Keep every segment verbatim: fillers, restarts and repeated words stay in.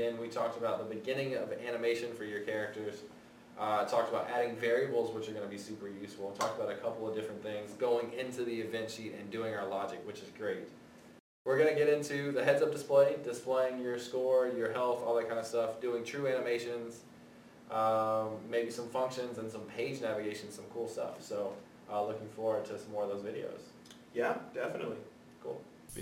Again, we talked about the beginning of animation for your characters. Uh, talked about adding variables, which are going to be super useful. Talked about a couple of different things, going into the event sheet and doing our logic, which is great. We're going to get into the heads-up display, displaying your score, your health, all that kind of stuff, doing true animations, um, maybe some functions and some page navigation, some cool stuff. So uh, looking forward to some more of those videos. Yeah, definitely. Cool.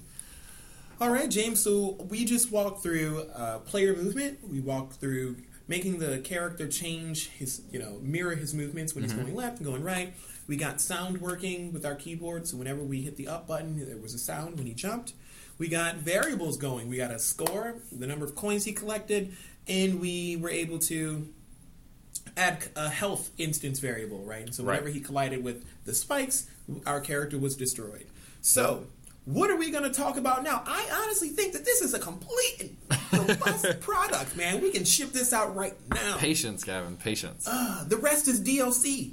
All right, James, so we just walked through uh, player movement. We walked through making the character change his, you know, mirror his movements when mm-hmm. he's going left and going right. We got sound working with our keyboard, so whenever we hit the up button, there was a sound when he jumped. We got variables going. We got a score, the number of coins he collected, and we were able to add a health instance variable, right? And so whenever right. he collided with the spikes, our character was destroyed. So what are we going to talk about now? I honestly think that this is a complete and robust product, man. We can ship this out right now. Patience, Gavin, patience. Uh, the rest is D L C.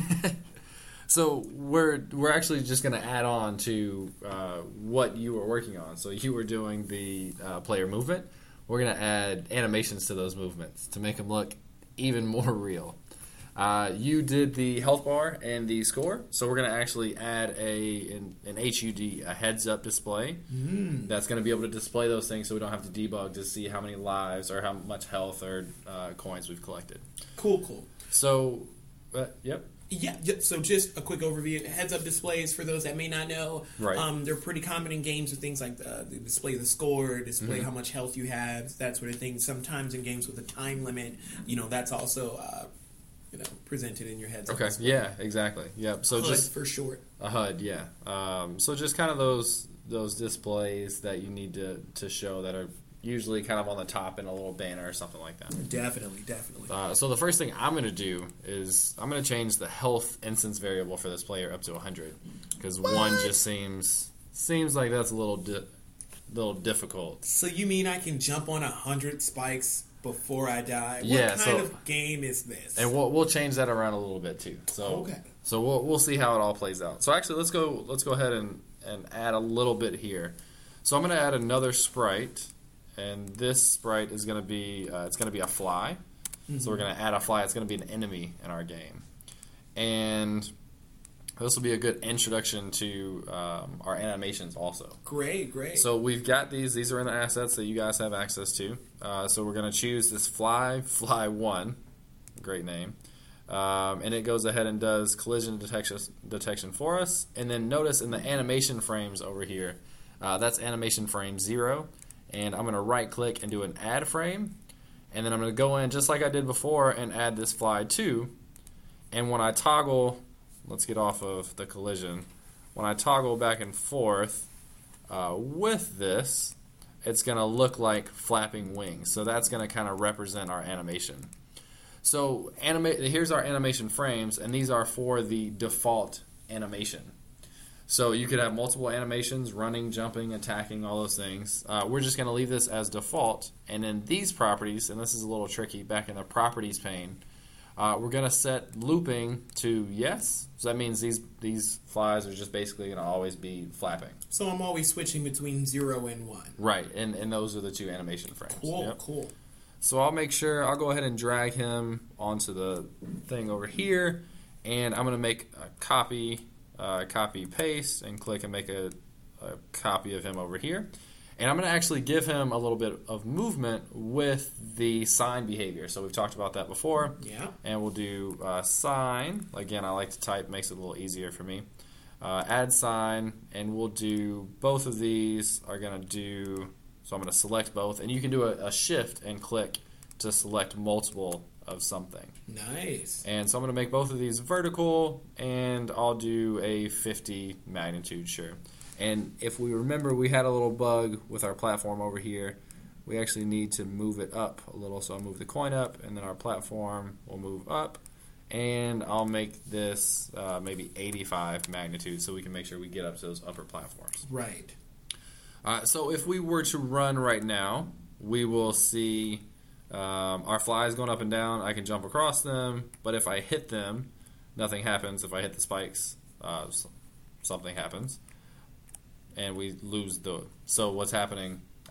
So we're we're actually just going to add on to uh, what you were working on. So you were doing the uh, player movement. We're going to add animations to those movements to make them look even more real. Uh, you did the health bar and the score, so we're going to actually add a an, an H U D, a heads-up display. Mm. That's going to be able to display those things so we don't have to debug to see how many lives or how much health or uh, coins we've collected. Cool, cool. So, uh, yep. Yeah, so just a quick overview. Heads-up displays, for those that may not know, right. um, they're pretty common in games with things like the, the display the score, display mm-hmm. how much health you have, that sort of thing. Sometimes in games with a time limit, you know, that's also uh, you know presented in your heads-up Okay, display. yeah, exactly. Yep. So H U D just for short. A H U D, yeah. Um, so just kind of those those displays that you need to, to show that are usually kind of on the top in a little banner or something like that. Definitely, definitely. Uh, so the first thing I'm going to do is I'm going to change the health instance variable for this player up to one hundred because one just seems seems like that's a little di- little difficult. So you mean I can jump on one hundred spikes before I die? What Yeah, kind so, of game is this? And we'll we'll change that around a little bit too. So okay. So we'll we'll see how it all plays out. So actually, let's go let's go ahead and, and add a little bit here. So I'm going to add another sprite. And this sprite is going to be uh, it's going to be a fly. Mm-hmm. So we're going to add a fly. It's going to be an enemy in our game. And this will be a good introduction to um, our animations also. Great, great. So we've got these. These are in the assets that you guys have access to. Uh, so we're going to choose this fly, fly one. Great name. Um, and it goes ahead and does collision detection, detection for us. And then notice in the animation frames over here, uh, that's animation frame zero. And I'm going to right-click and do an add frame. And then I'm going to go in, just like I did before, and add this fly two. And when I toggle, let's get off of the collision. When I toggle back and forth uh, with this, it's going to look like flapping wings. So that's going to kind of represent our animation. So anima- here's our animation frames, and these are for the default animation. So you could have multiple animations, running, jumping, attacking, all those things. Uh, we're just going to leave this as default. And then these properties, and this is a little tricky, back in the properties pane, uh, we're going to set looping to yes. So that means these these flies are just basically going to always be flapping. So I'm always switching between zero and one. Right, and, and those are the two animation frames. Cool, yep. cool. So I'll make sure, I'll go ahead and drag him onto the thing over here, and I'm going to make a copy... Uh, copy paste and click and make a, a copy of him over here, and I'm going to actually give him a little bit of movement with the sign behavior. So we've talked about that before. Yeah. And we'll do uh, sign again. I like to type, makes it a little easier for me. Uh, add sign, and we'll do both of these are going to do. So I'm going to select both, and you can do a, a shift and click to select multiple of something. Nice. And so I'm going to make both of these vertical, and I'll do a fifty magnitude, sure. And if we remember, we had a little bug with our platform over here. We actually need to move it up a little, so I'll move the coin up, and then our platform will move up. And I'll make this uh, maybe eighty-five magnitude, so we can make sure we get up to those upper platforms. Right. Uh, so if we were to run right now, we will see... Um, our flies going up and down, I can jump across them, but if I hit them, nothing happens. If I hit the spikes, uh, something happens, and we lose the... So what's happening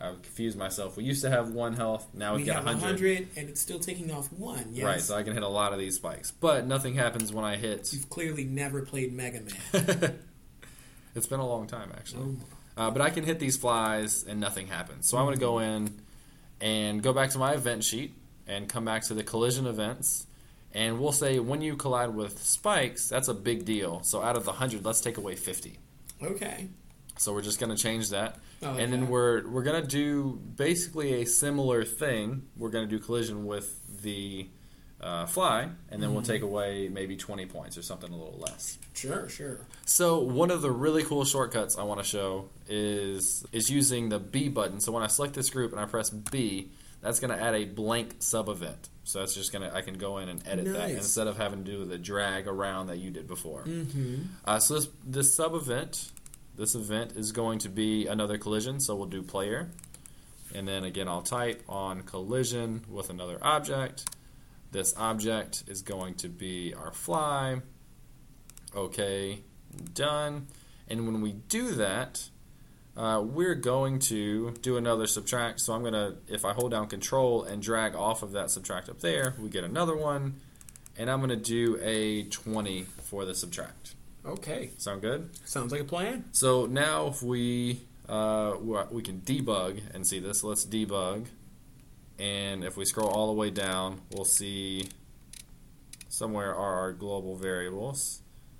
I confused myself. We used to have one health. Now we've we got have one hundred. one hundred, and it's still taking off one. Yes. Right, so I can hit a lot of these spikes. But nothing happens when I hit. You've clearly never played Mega Man. It's been a long time, actually. Oh. Uh, but I can hit these flies, and nothing happens. So I'm going to go in and go back to my event sheet and come back to the collision events. And we'll say when you collide with spikes, that's a big deal. So out of the one hundred, let's take away fifty. Okay. So we're just going to change that. Oh, and then okay. we're we're going to do basically a similar thing. We're going to do collision with the uh, fly, and then mm-hmm. we'll take away maybe twenty points or something a little less. Sure, sure. So one of the really cool shortcuts I want to show is is using the B button. So when I select this group and I press B, that's going to add a blank sub-event. So that's just going to, I can go in and edit nice. that instead of having to do the drag around that you did before. Mm-hmm. Uh, so this, this sub-event, this event is going to be another collision. So we'll do player. And then again, I'll type on collision with another object. This object is going to be our fly. Okay, done. And when we do that, uh, we're going to do another subtract. So I'm going to, if I hold down control and drag off of that subtract up there, we get another one. And I'm going to do a twenty for the subtract. Okay. Sound good? Sounds like a plan. So now if we, uh, we can debug and see this. Let's debug. And if we scroll all the way down, we'll see somewhere are our global variables.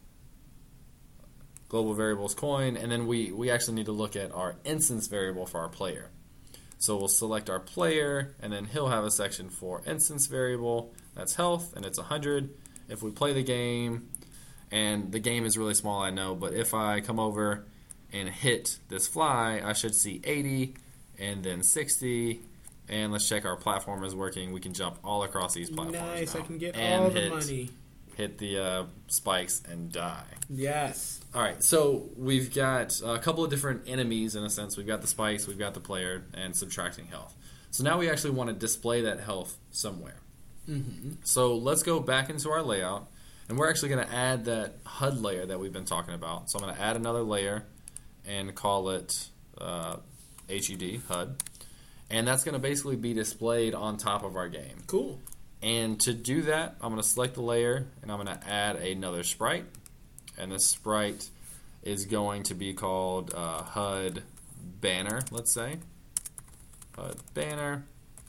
Global variables coin, and then we, we actually need to look at our instance variable for our player. So we'll select our player, and then he'll have a section for instance variable. That's health, and it's one hundred. If we play the game, and the game is really small, I know, but if I come over and hit this fly, I should see eighty, and then sixty, and let's check our platform is working. We can jump all across these platforms. Nice, now. I can get and all the hit, money. Hit the uh, spikes and die. Yes. All right, so we've got a couple of different enemies in a sense. We've got the spikes, we've got the player, and subtracting health. So now we actually want to display that health somewhere. Mm-hmm. So let's go back into our layout, and we're actually going to add that H U D layer that we've been talking about. So I'm going to add another layer and call it uh, H U D, H U D. And that's going to basically be displayed on top of our game. Cool. And to do that, I'm going to select the layer, and I'm going to add another sprite. And this sprite is going to be called uh, H U D banner, let's say. H U D banner.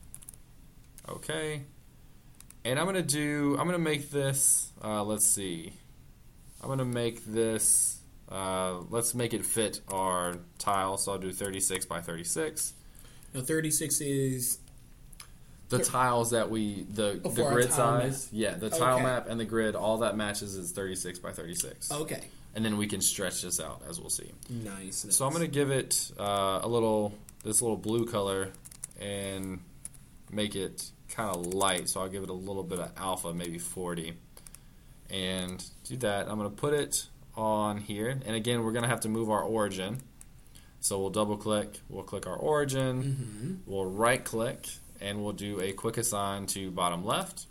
Okay. And I'm going to do, I'm going to make this, uh, let's see. I'm going to make this, uh, let's make it fit our tile. So I'll do thirty-six by thirty-six. Now thirty-six is the tiles that we the oh, the grid size, map. yeah, the tile okay. map and the grid, all that matches is thirty-six by thirty-six. Okay. And then we can stretch this out as we'll see. Nice. nice. So I'm going to give it uh, a little this little blue color and make it kind of light. So I'll give it a little bit of alpha, maybe forty, and do that. I'm going to put it on here, and again we're going to have to move our origin. So we'll double click, we'll click our origin, mm-hmm. we'll right click, and we'll do a quick assign to bottom left.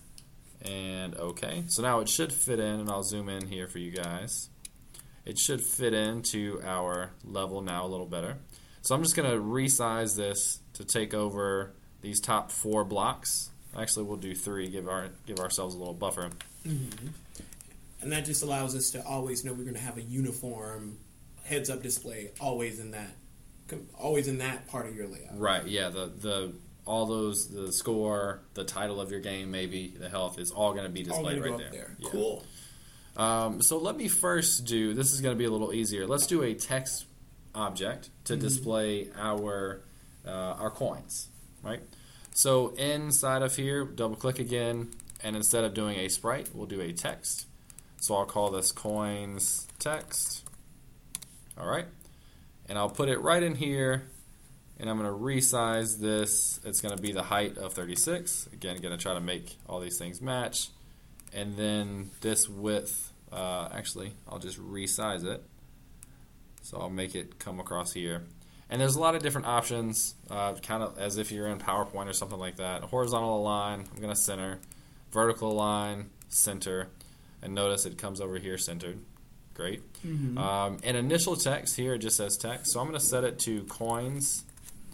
And okay, so now it should fit in, and I'll zoom in here for you guys. It should fit into our level now a little better. So I'm just going to resize this to take over these top four blocks. Actually, we'll do three, give our give ourselves a little buffer. Mm-hmm. And that just allows us to always know we're going to have a uniform heads-up display always in that, always in that part of your layout. Right. Yeah. The the all those the score, the title of your game, maybe the health is all going to be displayed right there. there. Yeah. Cool. Um, so let me first do. This is going to be a little easier. Let's do a text object to mm-hmm. display our uh, our coins. Right. So inside of here, double click again, and instead of doing a sprite, we'll do a text. So I'll call this coins text. All right, and I'll put it right in here, and I'm going to resize this. It's going to be the height of thirty-six. Again, going to try to make all these things match, and then this width. Uh, actually, I'll just resize it. So I'll make it come across here, and there's a lot of different options, uh, kind of as if you're in PowerPoint or something like that. Horizontal align. I'm going to center. Vertical align. Center, and notice it comes over here centered. Great. Mm-hmm. Um, and initial text here, it just says text. So I'm going to set it to coins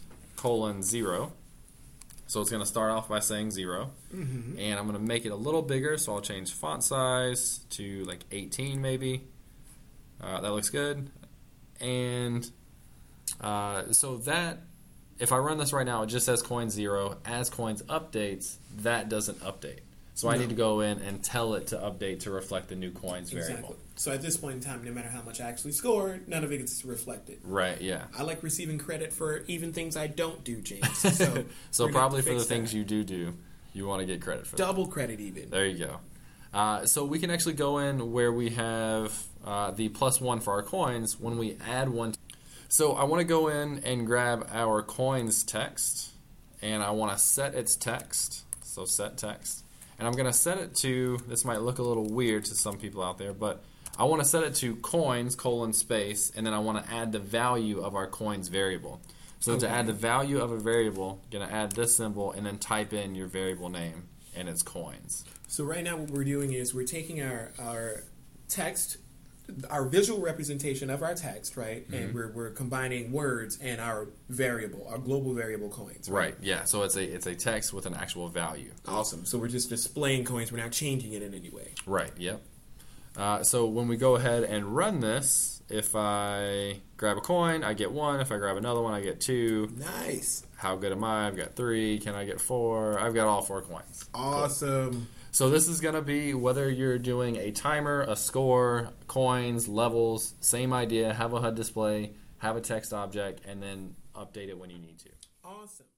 colon zero. So it's going to start off by saying zero. Mm-hmm. And I'm going to make it a little bigger, so I'll change font size to like eighteen maybe. Uh, that looks good. And uh, so that, if I run this right now, it just says coin zero. As coins updates, that doesn't update. So No. I need to go in and tell it to update to reflect the new coins Exactly. variable. So at this point in time, no matter how much I actually scored, none of it gets reflected. Right, yeah. I like receiving credit for even things I don't do, James. So, So we're gonna probably have to for the fix things that. you do do, you want to get credit for that. Double credit even. There you go. Uh, so we can actually go in where we have uh, the plus one for our coins when we add one. So I want to go in and grab our coins text, and I want to set its text. So set text. And I'm going to set it to, this might look a little weird to some people out there, but I want to set it to coins, colon, space, and then I want to add the value of our coins variable. So Okay. to add the value of a variable, I'm going to add this symbol and then type in your variable name, and it's coins. So right now what we're doing is we're taking our, our text, our visual representation of our text, right? Mm-hmm. And we're, we're combining words and our variable, our global variable coins. Right, yeah. So it's a it's a text with an actual value. Awesome. So we're just displaying coins. We're not changing it in any way. Right, yep. Uh, so when we go ahead and run this, if I grab a coin, I get one. If I grab another one, I get two. Nice. How good am I? I've got three. Can I get four? I've got all four coins. Awesome. So this is going to be whether you're doing a timer, a score, coins, levels, same idea. Have a H U D display, have a text object, and then update it when you need to. Awesome.